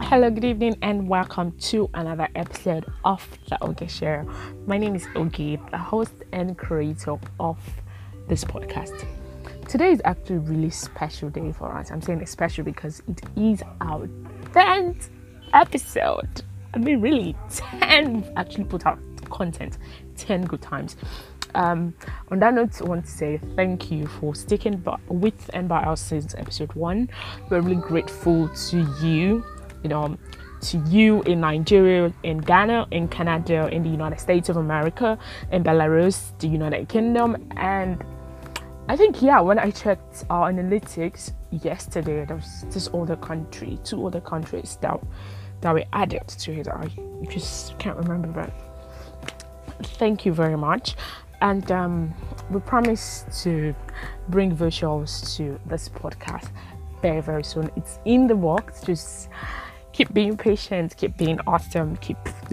Hello, good evening, and welcome to another episode of the Oge Show. My name is Oge, the host and creator of this podcast. Today is actually a really special day for us. I'm saying it's special because it is our 10th episode. Really, 10. We've actually put out content 10 good times. On that note, I want to say thank you for sticking with and by us since episode 1. We're really grateful to you, to you in Nigeria, in Ghana, in Canada, in the United States of America, in Belarus, the United Kingdom, and I think, when I checked our analytics yesterday, there was two other countries that were added to it. I just can't remember, but thank you very much. And we promise to bring visuals to this podcast very, very soon. It's in the works. Just keep being patient, keep being awesome, keep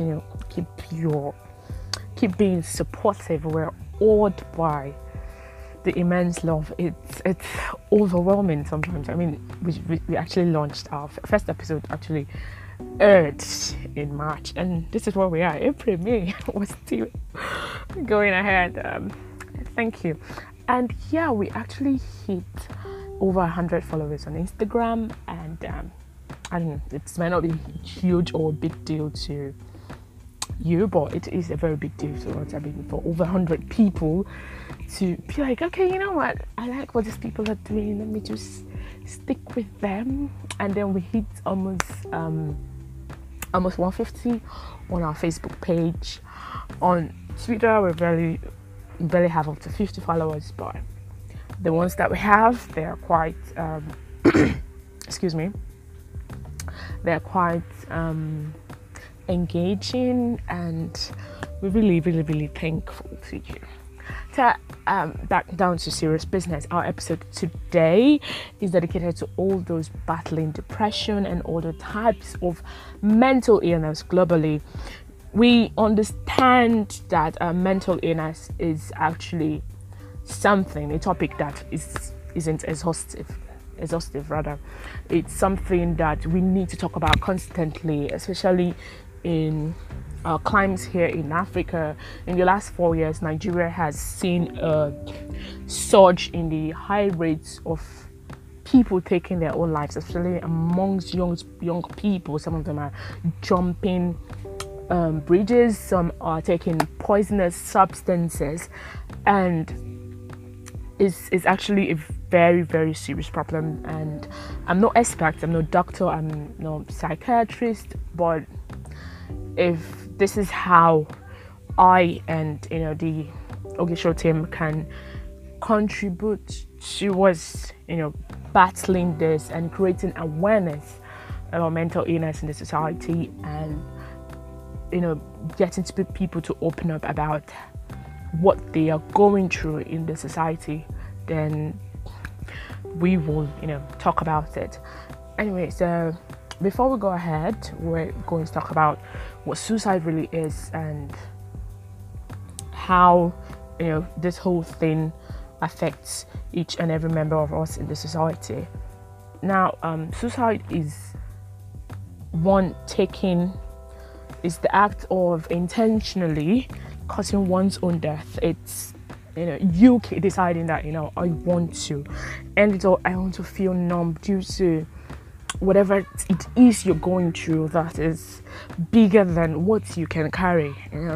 being supportive. We're awed by the immense love. It's overwhelming sometimes. We actually launched our first episode, actually aired in March, and this is where we are. April, May, we're still going ahead. Thank you. And we actually hit over 100 followers on Instagram, and I don't know, it might not be huge or a big deal to you, but it is a very big deal to us. For over 100 people to be like, okay, you know what, I like what these people are doing, let me just stick with them. And then we hit almost 150 on our Facebook page. On Twitter, we barely have up to 50 followers, but the ones that we have, they are quite they're quite engaging, and we're really thankful to you. So back down to serious business. Our episode today is dedicated to all those battling depression and all the types of mental illness globally. We understand that mental illness is actually a topic that isn't exhaustive rather. It's something that we need to talk about constantly, especially in our climes here in Africa. In the last 4 years, Nigeria has seen a surge in the high rates of people taking their own lives, especially amongst young people. Some of them are jumping bridges, some are taking poisonous substances, and it's actually a very, very serious problem. And I'm no expert, I'm no doctor, I'm no psychiatrist, but if this is how I and the Oge Show team can contribute towards battling this and creating awareness about mental illness in the society, and getting people to open up about what they are going through in the society, then we will talk about it. Anyway, so before we go ahead, we're going to talk about what suicide really is and how this whole thing affects each and every member of us in the society. Now, suicide is the act of intentionally causing one's own death. It's you deciding that I want to end it all. I want to feel numb due to whatever it is you're going through that is bigger than what you can carry.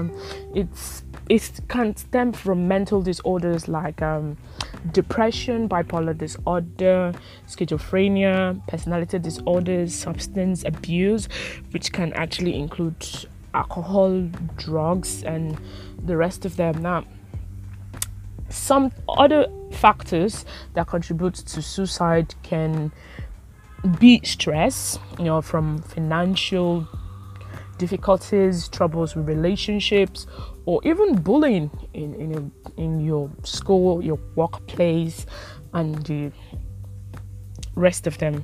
It can stem from mental disorders like depression, bipolar disorder, schizophrenia, personality disorders, substance abuse, which can actually include alcohol, drugs, and the rest of them. Now, some other factors that contribute to suicide can be stress, from financial difficulties, troubles with relationships, or even bullying in your school, your workplace, and the rest of them.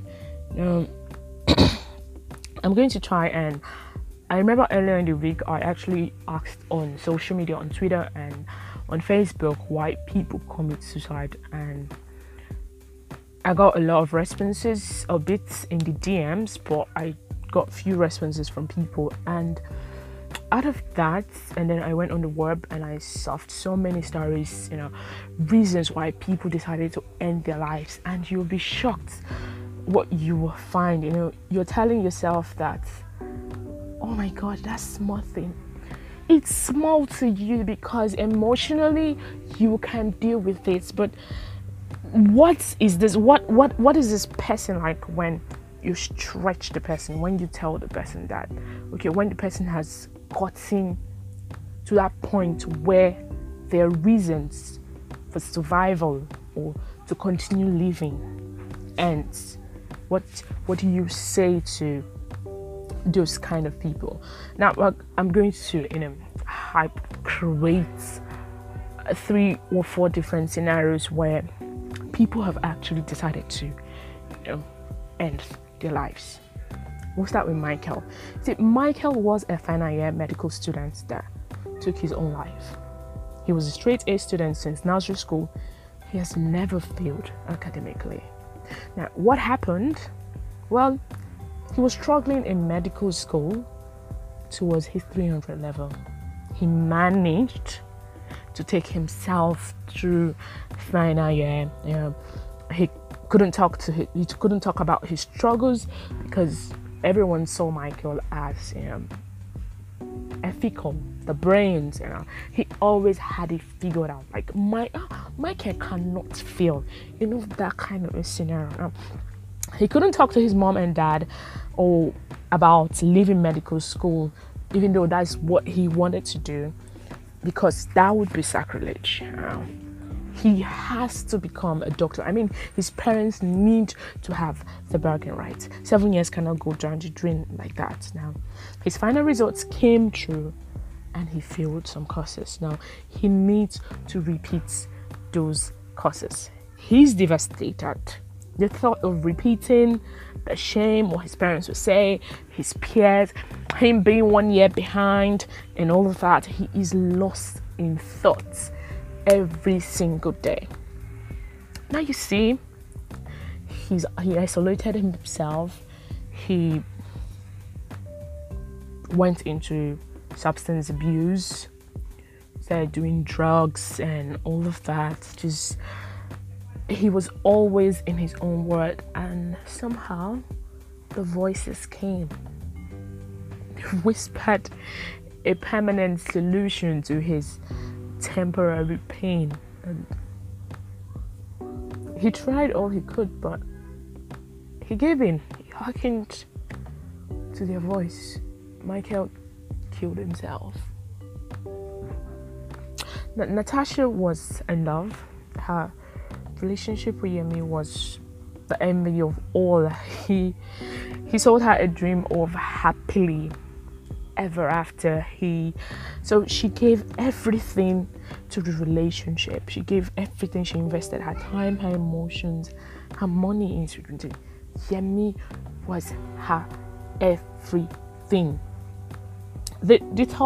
I'm going to try, and I remember earlier in the week I actually asked on social media, on Twitter and on Facebook, why people commit suicide, and I got a lot of responses, a bit in the DMs, but I got few responses from people, and out of that, and then I went on the web and I surfed so many stories, reasons why people decided to end their lives, and you'll be shocked what you will find. You're telling yourself that, oh my god, that's small thing. It's small to you because emotionally you can deal with it, but what is this? What is this person like when you stretch the person, when you tell the person that, okay, when the person has gotten to that point where there are reasons for survival or to continue living, and what do you say to those kind of people? Now I'm going to create 3 or 4 different scenarios where people have actually decided to end their lives. We'll start with Michael. See, Michael was a final year medical student that took his own life. He was a straight A student since nursery school. He has never failed academically. Now, what happened? Well, he was struggling in medical school towards his 300 level. He managed to take himself through final year. He couldn't talk about his struggles because everyone saw Michael as ethical, the brains. He always had it figured out. Like Michael cannot fail. That kind of a scenario. He couldn't talk to his mom and dad or about leaving medical school, even though that's what he wanted to do, because that would be sacrilege. He has to become a doctor. I mean, his parents need to have the bargain right. 7 years cannot go down the drain like that. Now, his final results came true and he failed some courses. Now, he needs to repeat those courses. He's devastated. The thought of repeating, the shame, what his parents would say, his peers, him being 1 year behind, and all of that, he is lost in thoughts every single day. Now you see, he isolated himself. He went into substance abuse, started doing drugs and all of that. He was always in his own world, and somehow the voices came. They whispered a permanent solution to his temporary pain, and he tried all he could, but he gave in. He hearkened to their voice. Michael killed himself. Natasha was in love. Her relationship with Yemi was the envy of all. He sold her a dream of happily ever after. So she gave everything to the relationship. She gave everything. She invested her time, her emotions, her money into it. Yemi was her everything. The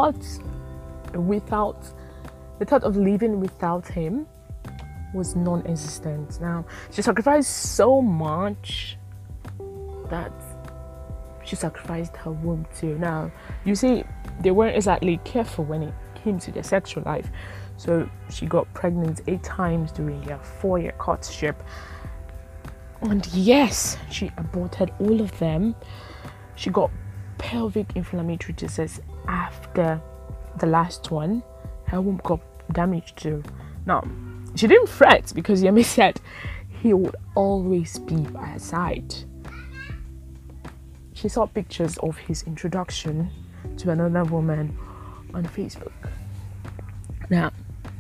thought of living without him was non-existent. Now, she sacrificed so much that she sacrificed her womb too. Now, you see, they weren't exactly careful when it came to their sexual life. So she got pregnant 8 times during their 4-year courtship. And yes, she aborted all of them. She got pelvic inflammatory disease after the last one. Her womb got damaged too. Now, she didn't fret because Yemi said he would always be by her side. She saw pictures of his introduction to another woman on Facebook. Now,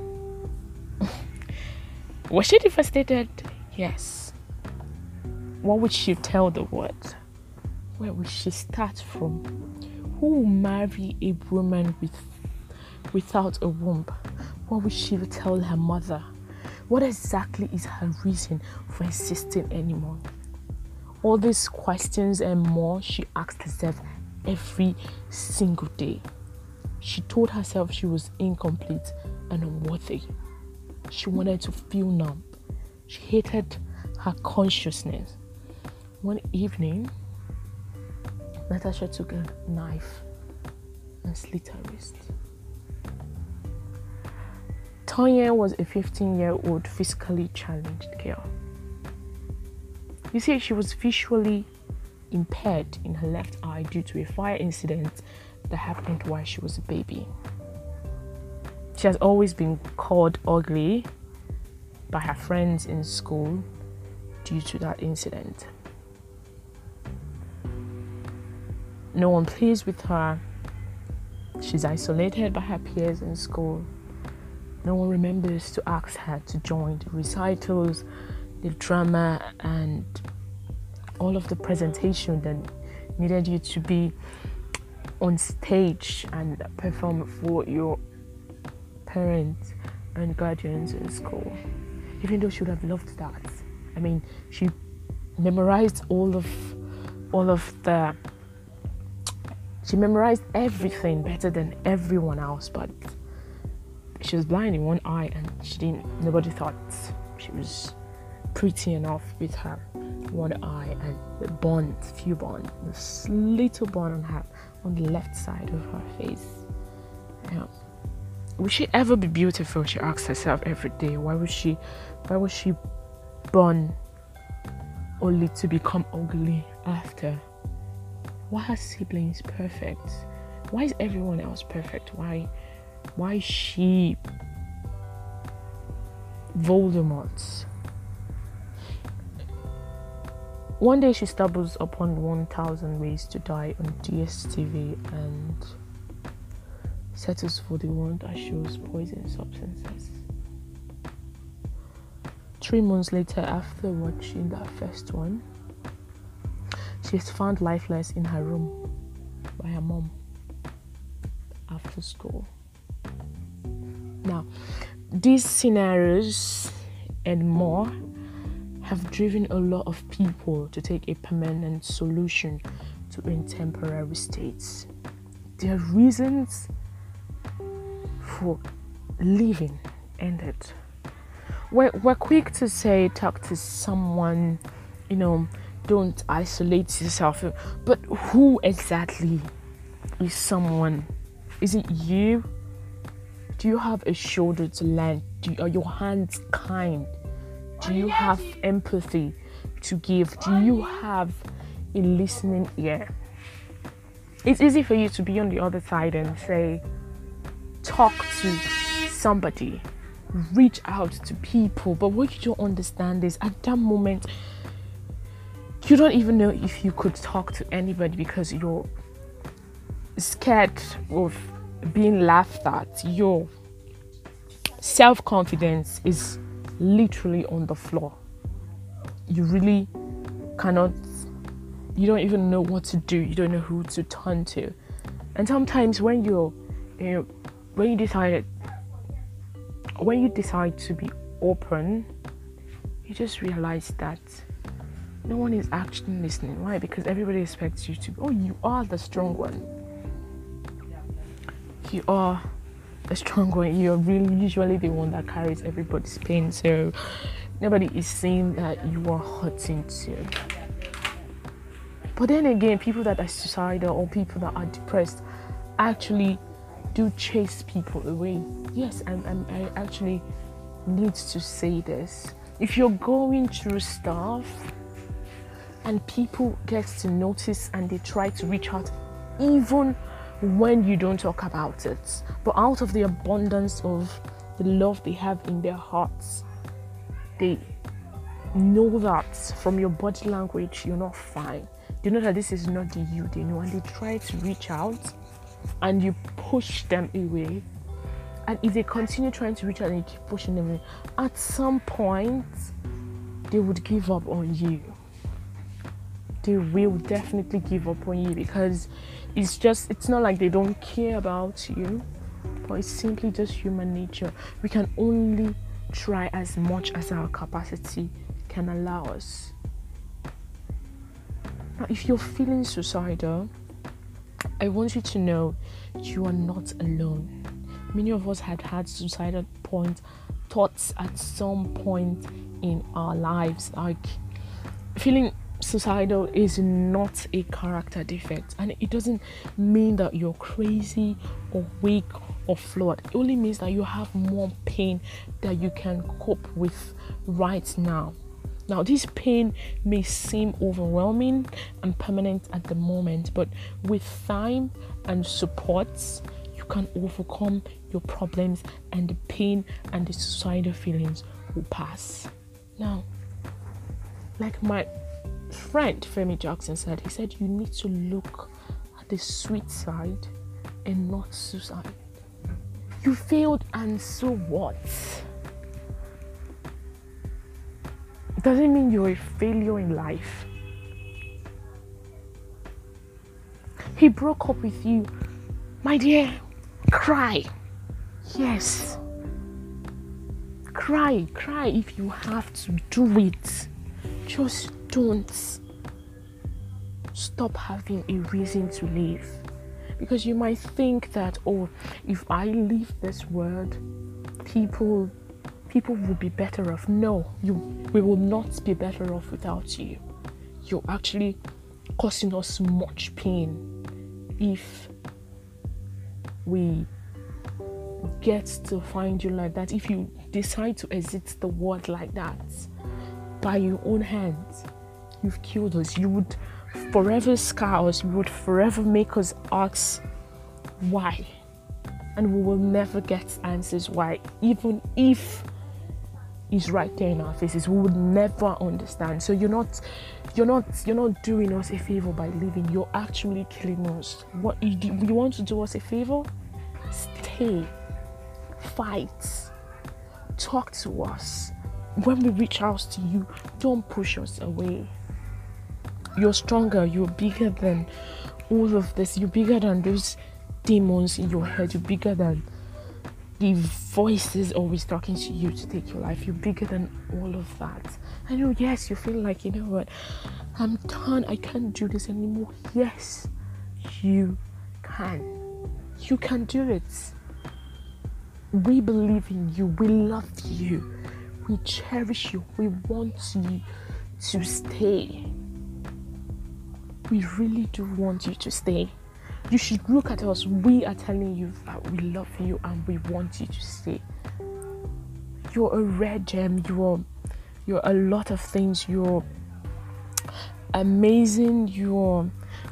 was she devastated? Yes. What would she tell the world? Where would she start from? Who will marry a woman without a womb? What would she tell her mother? What exactly is her reason for insisting anymore? All these questions and more she asked herself every single day. She told herself she was incomplete and unworthy. She wanted to feel numb. She hated her consciousness. One evening, Natasha took a knife and slit her wrist. Tonya was a 15-year-old physically challenged girl. You see, she was visually impaired in her left eye due to a fire incident that happened while she was a baby. She has always been called ugly by her friends in school due to that incident. No one plays with her. She's isolated by her peers in school. No one remembers to ask her to join the recitals, the drama, and all of the presentation that needed you to be on stage and perform for your parents and guardians in school. Even though she would have loved that. I mean, she memorized she memorized everything better than everyone else, but she was blind in one eye and nobody thought she was pretty enough with her one eye and the this little bond on the left side of her face. Yeah. Will she ever be beautiful? She asks herself every day. Why was she born only to become ugly after? Why are siblings perfect? Why is everyone else perfect? Why is she Voldemort? One day she stumbles upon 1,000 Ways to Die on DSTV and settles for the one that shows poison substances. 3 months later, after watching that first one, she is found lifeless in her room by her mom after school. Now, these scenarios and more have driven a lot of people to take a permanent solution to in temporary states. Their reasons for living ended. We're quick to say talk to someone, don't isolate yourself. But who exactly is someone? Is it you? Do you have a shoulder to lend? Are your hands kind? Do you have empathy to give? Do you have a listening ear? It's easy for you to be on the other side and say, talk to somebody, reach out to people. But what you don't understand is at that moment, you don't even know if you could talk to anybody because you're scared of being laughed at. Your self-confidence is literally on the floor. You really cannot, you don't even know what to do. You don't know who to turn to. And sometimes when you decide to be open, you just realize that no one is actually listening. Why? Because everybody expects you to, you are the strong one. You are the strong one. You're really usually the one that carries everybody's pain. So nobody is saying that you are hurting too. But then again, people that are suicidal or people that are depressed actually do chase people away. Yes, I actually need to say this. If you're going through stuff and people get to notice and they try to reach out even when you don't talk about it, but out of the abundance of the love they have in their hearts, they know that from your body language you're not fine. They know that this is not the you they know, and they try to reach out and you push them away. And if they continue trying to reach out and you keep pushing them away, at some point they would give up on you. They will definitely give up on you, because it's not like they don't care about you, but it's simply just human nature. We can only try as much as our capacity can allow us. Now, if you're feeling suicidal, I want you to know you are not alone. Many of us had suicidal thoughts at some point in our lives, like feeling suicidal is not a character defect, and it doesn't mean that you're crazy or weak or flawed. It only means that you have more pain that you can cope with right now. Now, this pain may seem overwhelming and permanent at the moment, but with time and supports, you can overcome your problems, and the pain and the suicidal feelings will pass. Now, like my friend Femi Jackson said, he said you need to look at the sweet side and not suicide. You failed, and so what? Doesn't mean you're a failure in life. He broke up with you, my dear. Cry. Yes. Cry if you have to. Do it. Just don't stop having a reason to live. Because you might think that, oh, if I leave this world, people will be better off. No, we will not be better off without you. You're actually causing us much pain if we get to find you like that. If you decide to exit the world like that by your own hands, you've killed us. You would forever scar us. You would forever make us ask why, and we will never get answers why. Even if it's right there in our faces, we would never understand. So you're not doing us a favor by leaving. You're actually killing us. What you want to do us a favor? Stay, fight, talk to us. When we reach out to you, don't push us away. You're stronger. You're bigger than all of this. You're bigger than those demons in your head. You're bigger than the voices always talking to you to take your life. You're bigger than all of that. I know, yes, you feel like, you know what, I'm done, I can't do this anymore. Yes, you can. You can do it. We believe in you. We love you. We cherish you. We want you to stay. We really do want you to stay. You should look at us. We are telling you that we love you and we want you to stay. You're a rare gem. You're a lot of things. You're amazing. You're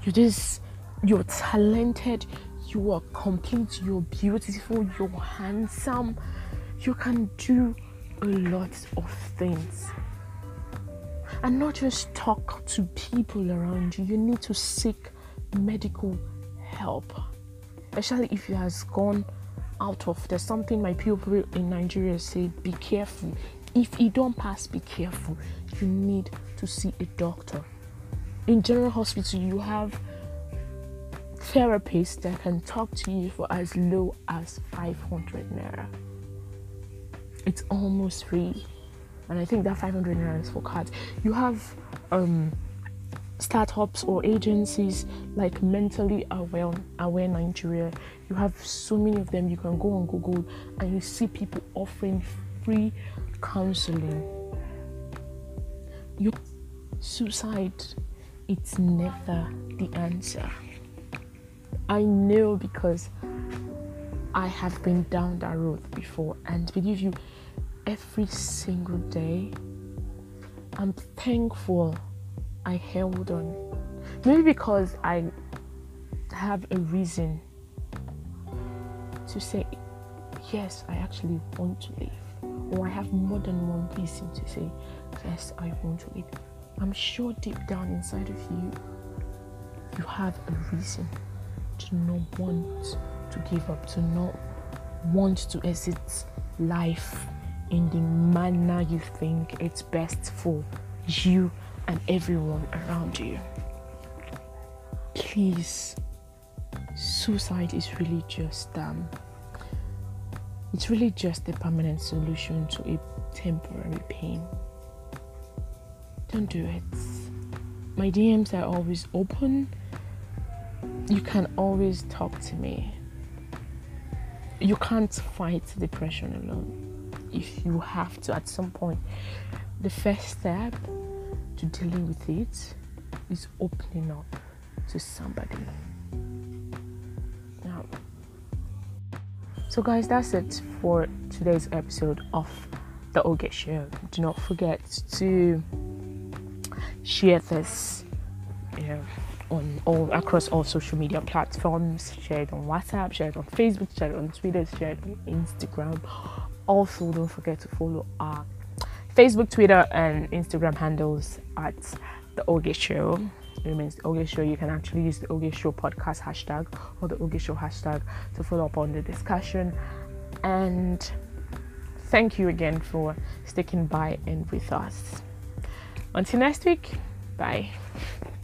talented. You are complete. You're beautiful. You're handsome. You can do a lot of things. And not just talk to people around you. You need to seek medical help, especially if it has gone out of. There's something my people in Nigeria say: be careful. If you don't pass, be careful. You need to see a doctor. In general hospital, you have therapists that can talk to you for as low as 500 naira. It's almost free, and I think that 500 naira is for cards. You have startups or agencies like Mentally Aware Nigeria. You have so many of them. You can go on Google and you see people offering free counseling. Suicide, it's never the answer. I know, because I have been down that road before, and believe you, every single day I'm thankful I held on. Maybe because I have a reason to say, yes, I actually want to leave. Or I have more than one reason to say, yes, I want to leave. I'm sure deep down inside of you, you have a reason to not want to give up, to not want to exit life in the manner you think it's best for you and everyone around you. Please, suicide is really just it's really just a permanent solution to a temporary pain. Don't do it. My DMs are always open. You can always talk to me. You can't fight depression alone. If you have to, at some point, the first step to dealing with it is opening up to somebody. Now, so guys, that's it for today's episode of the Oge Show. Do not forget to share this, on all across all social media platforms. Share it on WhatsApp, share it on Facebook, share it on Twitter, share it on Instagram. Also, don't forget to follow our Facebook, Twitter, and Instagram handles at the Oge Show. It remains the Oge Show. You can actually use the Oge Show podcast hashtag or the Oge Show hashtag to follow up on the discussion. And thank you again for sticking by and with us. Until next week, bye.